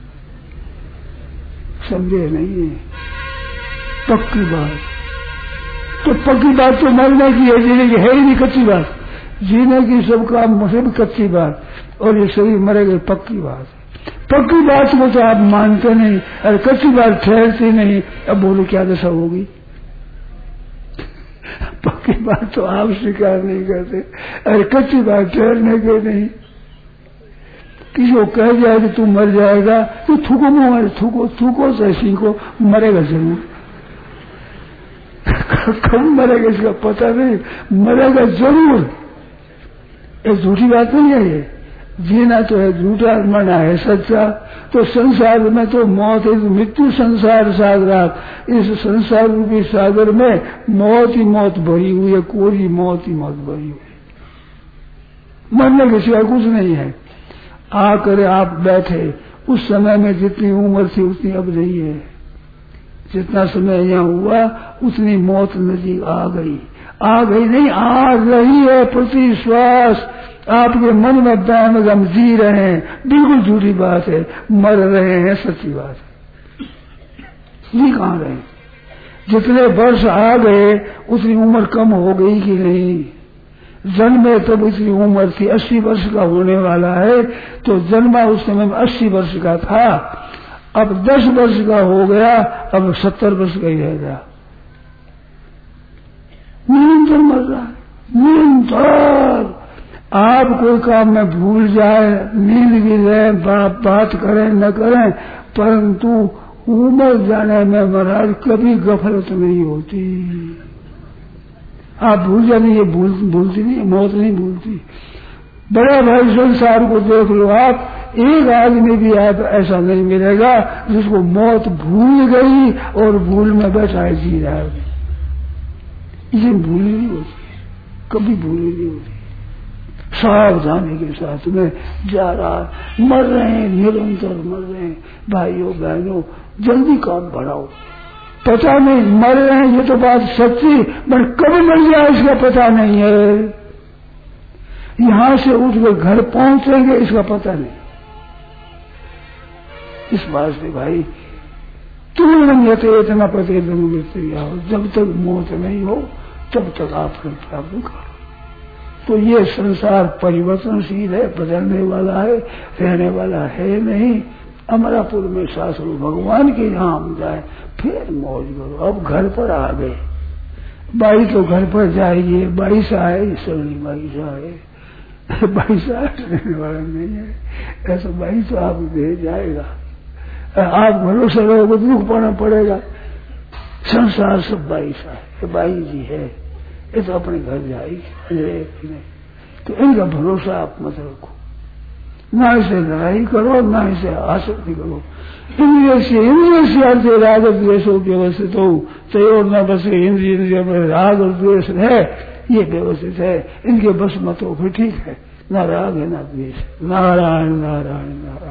S2: संदेह नहीं है। पक्की बात तो पक्की बात तो मरने की है, जीने की है ही नहीं कच्ची बात। जीने की सब काम मुझे कच्ची बात, और ये शरीर मरेगा पक्की बात। पक्की बात को तो आप मानते नहीं, अरे कच्ची बात ठहरती नहीं। अब बोलो क्या दशा होगी। पक्की बात तो आप स्वीकार नहीं करते, अरे कच्ची बात ठहरने के नहीं। किसी को कह जाए कि तू मर जाएगा तो थूको मुँह, थूको से सीखो, मरेगा जरूर। कब मरेगा इसका पता नहीं, मरेगा जरूर। ये झूठी बात नहीं है। ये जीना तो है झूठा, मरना है सच्चा। तो संसार में तो मौत है, मृत्यु संसार सागरात। इस संसार रूपी सागर में मौत ही मौत भरी हुई है, कोरी मौत ही मौत भरी हुई है। मरने के सिवा कुछ नहीं है। आकर आप बैठे, उस समय में जितनी उम्र थी उतनी अब नहीं है। जितना समय यहाँ हुआ उतनी मौत नजदीक आ गई नहीं, आ रही है। प्रति श्वास आपके मन में बैम हम जी रहे हैं, बिल्कुल झूठी बात है। मर रहे हैं, सच्ची बात है। जी कहाँ रहे। जितने वर्ष आ गए उतनी उम्र कम हो गई कि नहीं। जन्मे तब इतनी उम्र थी, 80 वर्ष का होने वाला है। तो जन्मा उस समय में 80 वर्ष का था, अब 10 वर्ष का हो गया, अब 70 वर्ष का ही रह गया। निरंतर मर रहा है, निरंतर। आप कोई काम में भूल जाए, नींद भी रहे, बात करें न करें, परंतु उम्र जाने में महाराज कभी गफलत नहीं होती। आप भूल जाने, ये भूलती नहीं, मौत नहीं भूलती। बड़े भाई संसार को देख लो आप, एक आदमी भी आप ऐसा नहीं मिलेगा जिसको मौत भूल गई और भूल में बैठा है जी रहा है। इसे भूल नहीं होती, कभी भूल नहीं होती। सावधानी के साथ में जा रहा, मर रहे हैं, निरंतर मर रहे हैं। भाइयों बहनों जल्दी काम बढ़ाओ। पता नहीं मर रहे हैं, ये तो बात सच्ची, पर कब मर जाए इसका पता नहीं है। यहां से उठ कर घर पहुंचेंगे इसका पता नहीं। इस बात से भाई तुम इतना प्रतिदिन मृत्यु आओ, जब तक मौत नहीं हो तब तक आप प्राप्त करो। तो ये संसार परिवर्तनशील है, बदलने वाला है, रहने वाला है नहीं। अमरापुर में शास्त्र भगवान के यहाँ हम जाए फिर मौज करो। अब घर पर आ गए, बाई तो घर पर जाएगी, बाई सा है, सरली बाई सा है, बाई सा रहने वाला नहीं है। ऐसा बाई तो आप दे जाएगा, आप भरोसा रहोगे दुख पाना पड़ेगा। संसार सब बाई सा है, बाई जी है, ये तो अपने घर जाएगी। तो इनका भरोसा आप मत रखो, ना इसे लड़ाई करो, ना इसे आसक्ति करो। इंद्रिय राग द्वेषो व्यवस्थित हो, तयोर न बसे इंद्रिय में राग और द्वेष है, ये व्यवस्थित है। इनके बस मत हो फिर ठीक है, ना राग है ना द्वेष। नारायण नारायण नारायण।